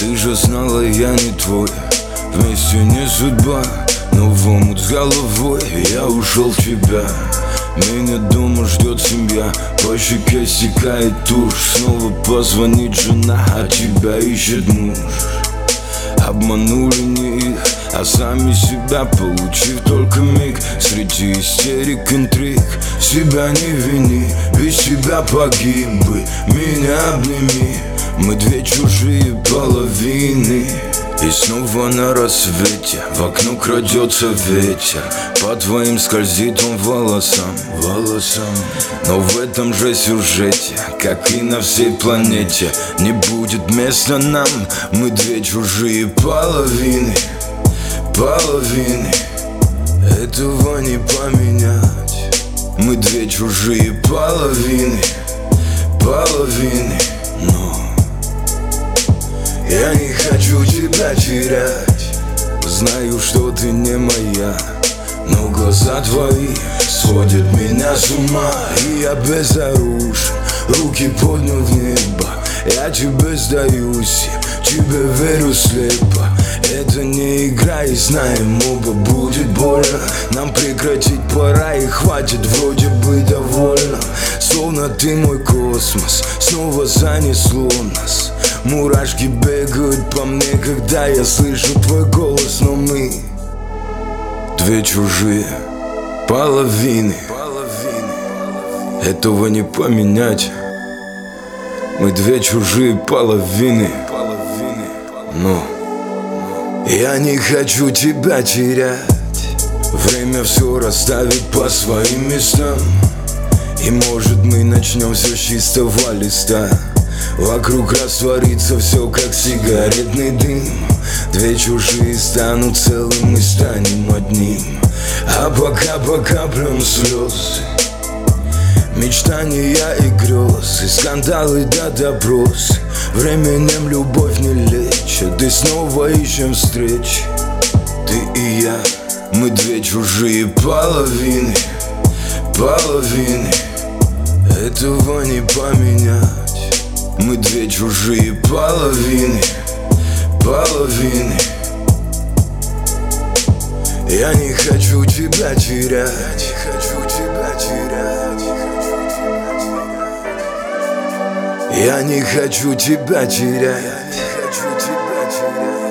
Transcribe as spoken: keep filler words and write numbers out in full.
Ты же знала, я не твой. Вместе не судьба, но в омут с головой я ушел в тебя. Меня дома ждет семья, по щеке стекает тушь. Снова позвонит жена, а тебя ищет муж. Обманули не их, а сами себя, получив только миг. Среди истерик, интриг, себя не вини, без тебя погиб бы. Меня обними, мы две чужие половины. И снова на рассвете в окно крадется ветер, по твоим скользит он волосам, волосам. Но в этом же сюжете, как и на всей планете, не будет места нам. Мы две чужие половины, половины. Этого не поменять. Мы две чужие половины, половины. Но я не хочу тебя терять. Знаю, что ты не моя, но глаза твои сводят меня с ума. И я безоружен, руки поднял в небо. Я тебе сдаюсь, тебе верю слепо. Это не игра, и знаем оба, будет больно. Нам прекратить пора, и хватит, вроде бы довольно. Словно ты мой космос, снова занесло нас. Мурашки бегают по мне, когда я слышу твой голос. Но мы две чужие половины, этого не поменять. Мы две чужие половины, но я не хочу тебя терять. Время все расставит по своим местам, и может мы начнем все с чистого листа. Вокруг растворится все, как сигаретный дым. Две чужие станут целым, мы станем одним. А пока по каплям слез, мечтания и грезы, скандалы да допросы. Временем любовь не лечит, и снова ищем встречи. Ты и я, мы две чужие половины, половины. Этого не поменять. Мы две чужие половины, половины. Я не хочу тебя терять, не хочу тебя терять. Я не хочу тебя терять, не хочу тебя терять.